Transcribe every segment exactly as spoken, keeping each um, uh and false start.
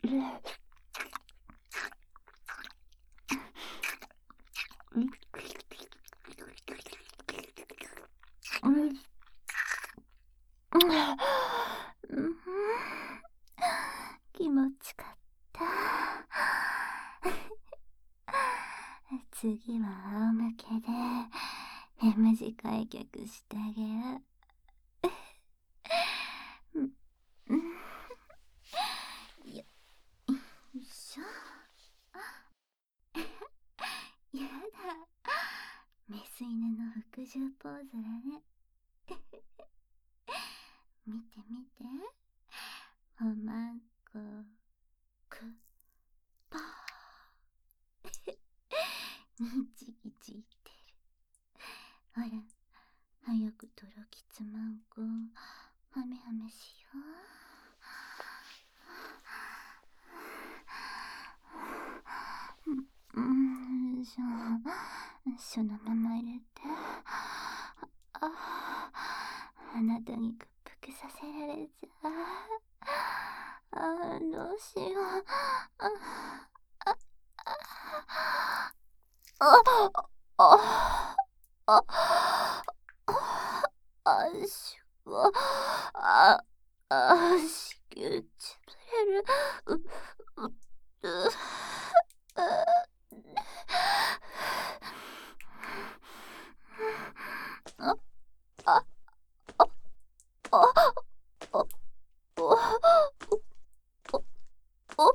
気持ちかった。次は仰向けで M 字開脚してあげる。よいしょ。やだ、メス犬の服従ポーズだね。見て見て、おまごくぱにちぎちいてる。ほら、早くとろきつまんこはめはめしよう。うん、そそのまま入れて、ああなたに屈服させられちゃう。あ、どうしよう。あああああああしゅああしきゅうつぶれる。うううああああおおお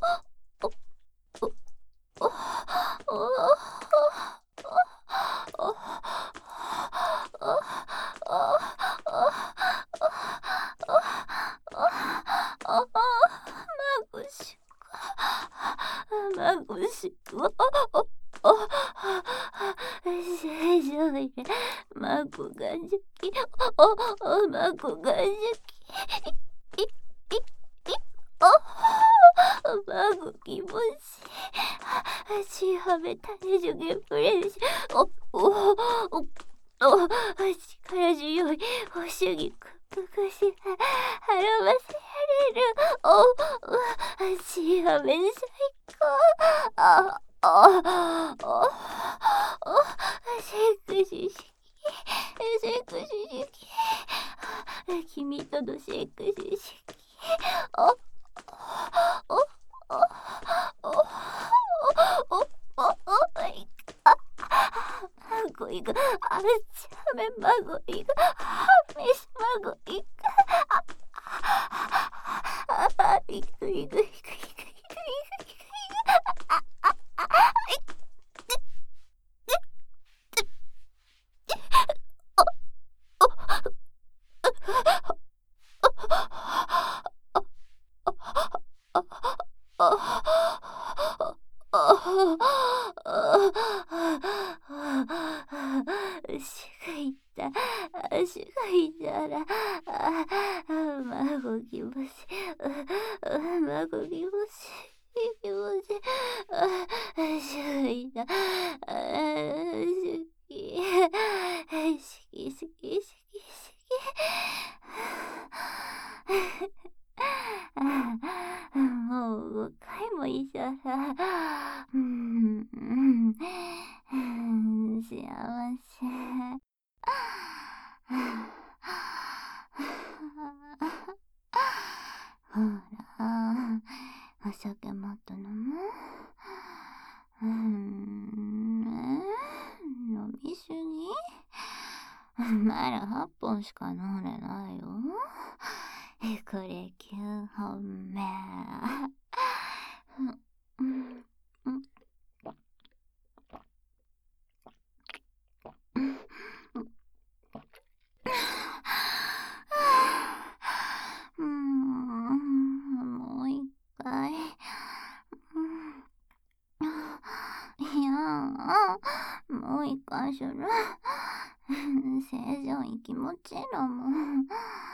まごしく正常位でまごがじきおおまごがじきいいいおまご気持ちしはめたねじゅげプレッシュおおおお力強いおしぎくぷくしはらませられるおしはめ最高あああセクシーセクシー君とのセクシーおおおおおおおいあまごいがあちゃめまごいがめしまごいがああいくいくいくいくいくいくいくあああいく足が痛い足が痛いらまご気持ちまご気持ち気持ち足が痛い好き好き好き好き好きもうごかいも一緒だ。うん、うん、幸せ。ほら、お酒もっと飲む？うん、飲みすぎ？まだはっぽんしか飲んでないよ。これきゅうほんめ。うんうんうん、もう一回。いや、もう一回する。正常位気持ちいいのもん。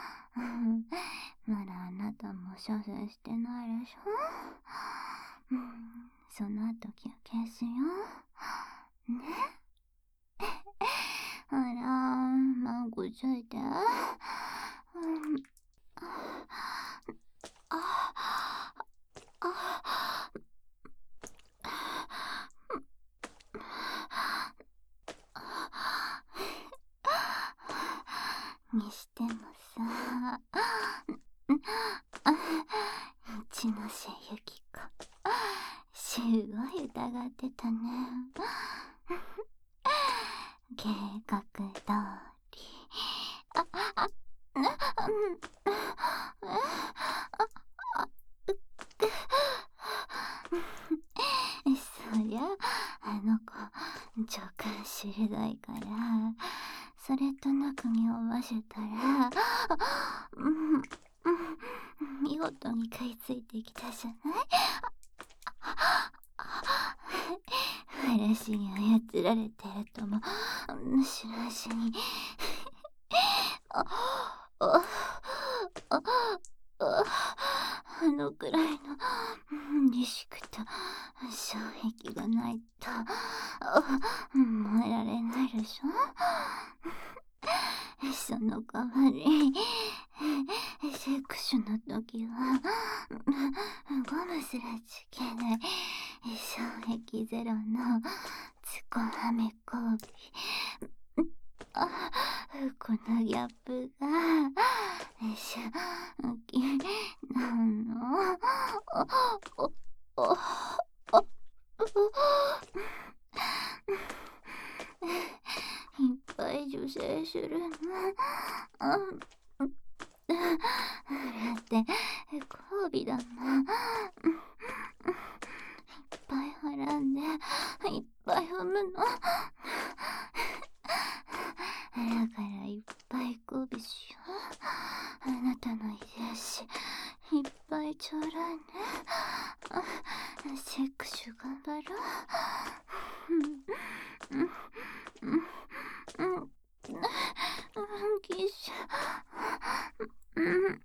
まだあなたも射精してないでしょ。その後休憩しよう。ね。ほら、マンゴついて。あああ瀬ゆき子、すごい疑ってたね。計画通り。あ、あ、な、うん、そりゃあの子直感鋭いから、それとなく匂わせたら、うん、うん、見事に食いついてきたじゃない。嵐に操られてるとも知らずにあああああのくらいのリスクと衝撃がないと燃えられないでしょ。その代わりセクシュの時はゴムすらつけない衝撃ゼロのズコハメ交尾。あ、このギャップが衝撃なの。おおおおいっぱい女性するの。だって交尾だもん。いっぱいはらんでいっぱい産むの。だからいっぱい交尾しよう。あなたの遺伝子いっぱいちょうだいね。セクシュ頑張ろう。うんうんうんうんキッシュ。うん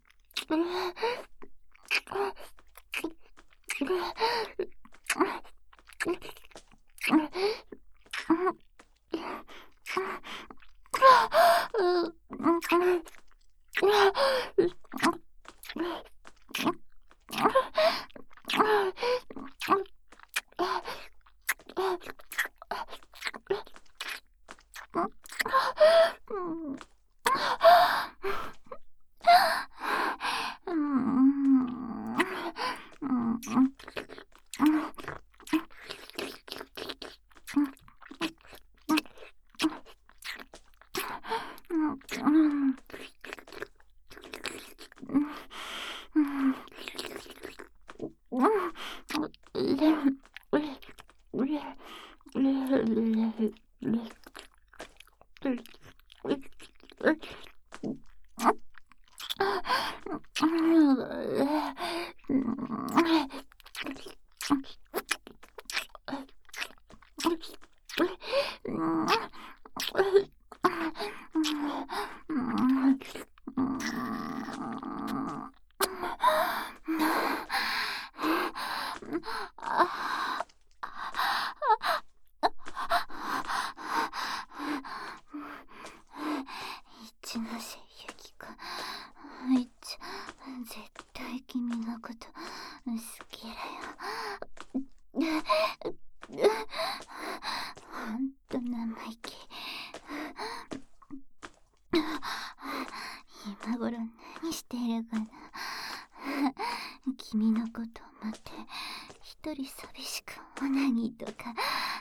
一ノ瀬ゆき子、あいつ絶対君のこと好きだよ。ほんと生意気。今頃何してるかな。君のことを待って一人寂しくオナニーとか。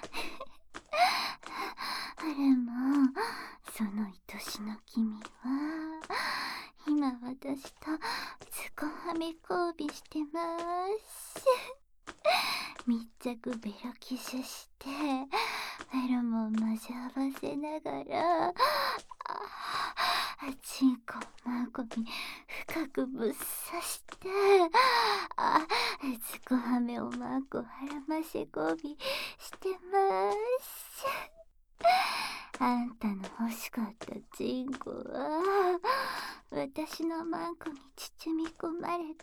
あれもその愛しの君は今私とズコハメ交尾してます。密着ベロキスしてフェロモン混ぜ合わせながら、あチンコマコに深くぶっ刺して、あズコハメをマークをはらませ交尾してます。あんたの欲しかったチンコは私のマンコに包み込まれて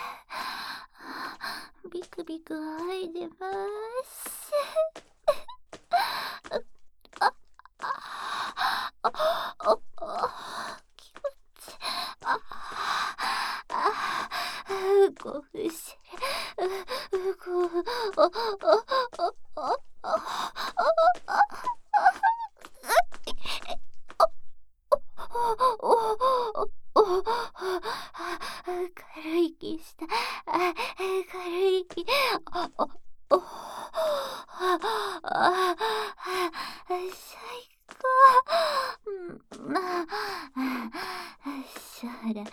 ビクビク吐いてます。あああああ気持ちいい。ああ興奮してる。興奮ああああああおおおおお、軽い息した。あ、軽い息。お、お、お、あ、最高。うん、あ、そら、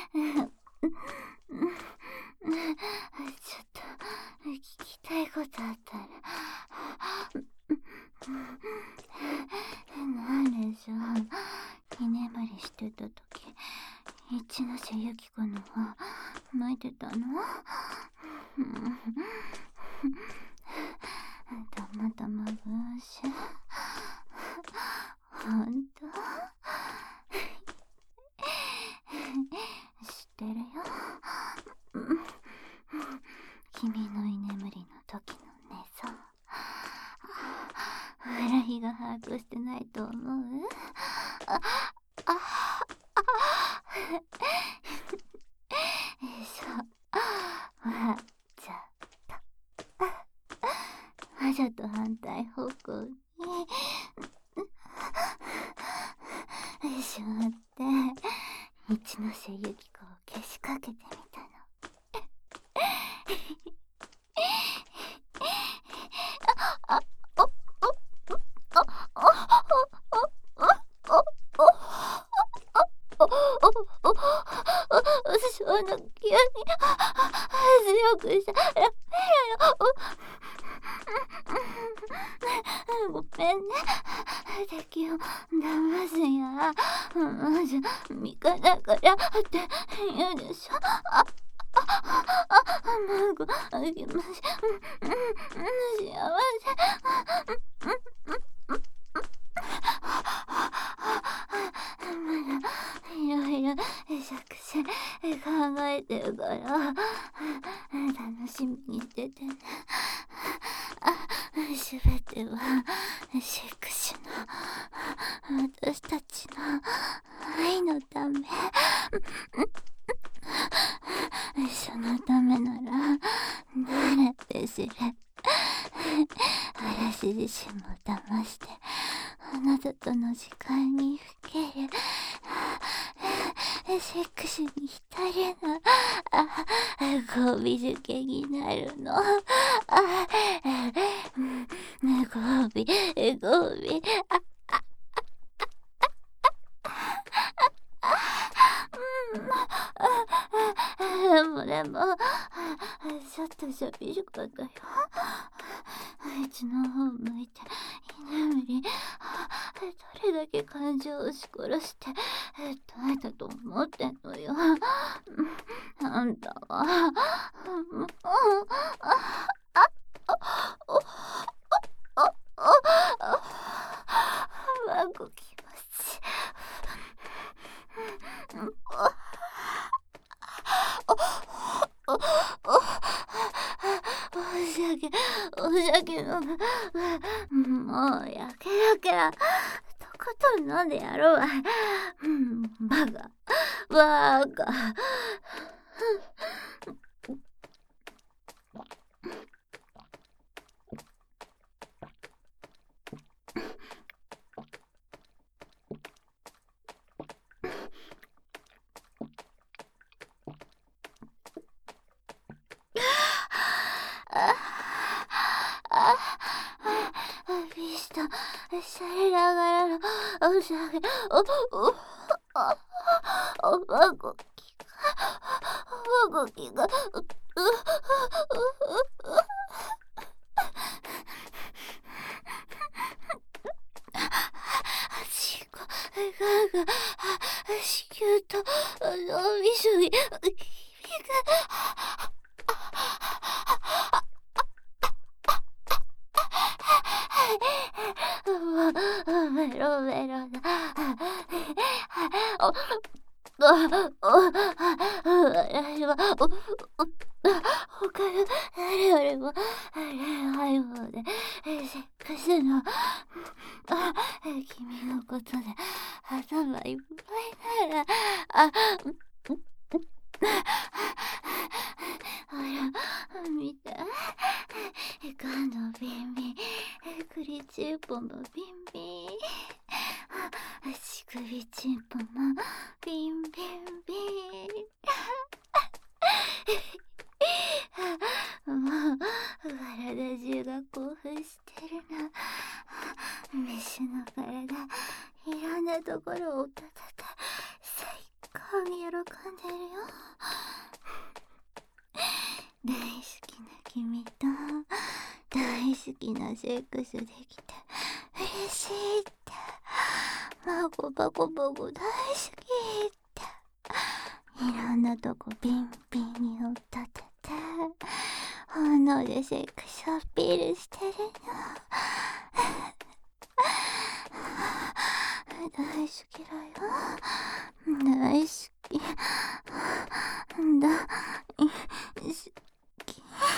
ちょっと聞きたいことあったら。なんでしょう。居眠りしてた時、一ノ瀬由紀子の方泣いてたの？たまたま偶然。ほんと？知ってるよ。君の居眠りの時の寝相。村井が把握してないと思う？あ、あ、あ、そう。わ、ちゃった。魔女と反対方向にしまって、一ノ瀬由紀子をけしかけてみたの。あ、お、お、お、お、お、お、お、お、お、その急に強くしたらメラよ。ごめんね。敵を騙すや。魔女味方からって言うでしょ。あ、あ、あ、孫あげまし。幸せ。まだいろいろ作戦考えてるから楽しみにしててね。すべてはセクシーな私たちの愛のため。そのためなら誰って知れ。私自身も騙してあなたとの時間にふけるセックスに浸るの。あ、ご美受験になるの。あ、ご美ご美。あ、でもでもちょっと寂しかったよ。あいつの方向いて居眠り。どれだけ感情を押し殺して耐えたと思ってんのよ。あんたは。孫気持ち。お酒、お酒飲む。もうやけやけや。とことん飲んでやろうわ。バカ、バカ。ビスタ、されながらのお酒、お、お、お、おまごきが、おまごきが、う、う、う、しこがが、子宮と、のみそぎ、君が、メロメロだ。お、お、お、私は、お、お、他の誰よりも恋愛もで、セックスの、君のことで頭いっぱいなら、あ、ほら、見て。ガのビンビン、栗チンポもビンビン、足首チンポもビンビン体中が興奮してるな。メシの体、いろんなところをたたた最高に喜んでるよ。大好きな君と大好きなセックスできて嬉しいって、マコパコパコ大好きって、いろんなとこピンピンに乗ったてて本能でセックスアピールしてるの。大好きだよ、大好きだい好き。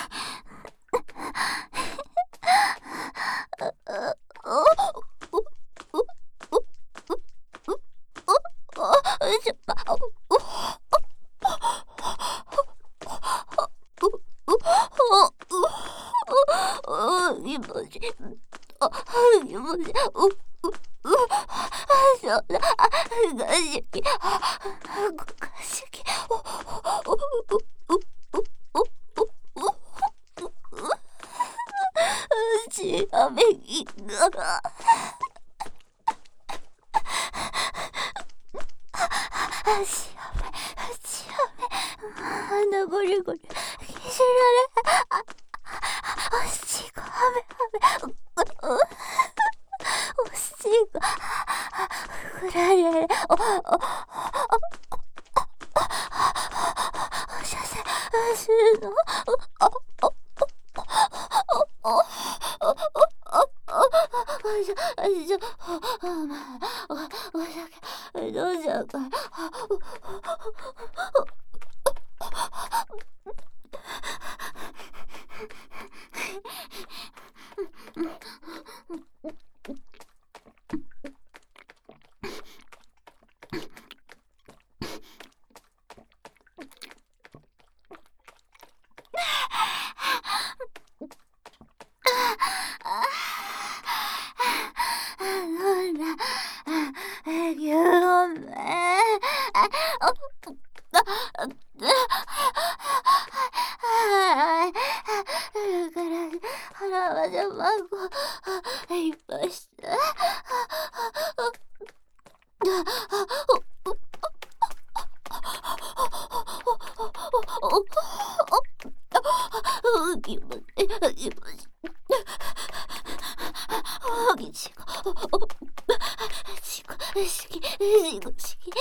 気持ちいい。あ、気持ちいい。う、う、う、そうだ。あ、がしき。あ、がしき。お、お、お、お、お、お、お、お、しあめぎが。しあめ、しあめ。鼻ゴリゴリ。きしられ。あ、おしこ、あめ、あめ。おしこ、ふられれ。お、お、お、おしゃせ、するの。お、お、お、お、お、お、おしゃ、しゃ、お、お、おしゃけ、どうしようか。いっぱいして。気持ちいい、気持ちいい。あぎちが、しこ、しき、しこ、しき。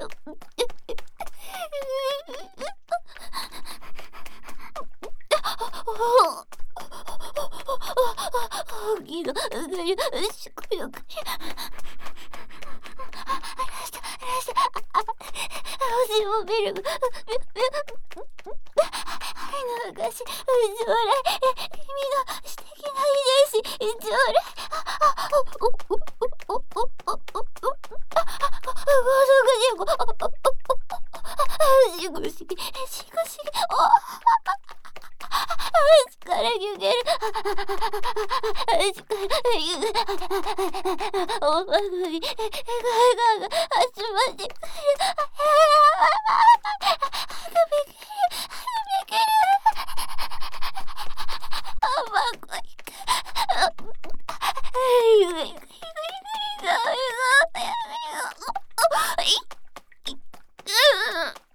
あぎの、がゆ、しこよかし。星を見る。愛の証、将来、君の素敵な遺伝子、将来。お、お、お、お、お、お、お、お、お、しごしぎ、しごしぎ、お、力ゆげる。力ゆげる。おまぐり、ががが始まってくる。はぐびきる、はぐびきる。あまごいか。ゆぐゆぐゆぐゆぐゆぐゆぐゆぐゆぐ。い、い、う、う、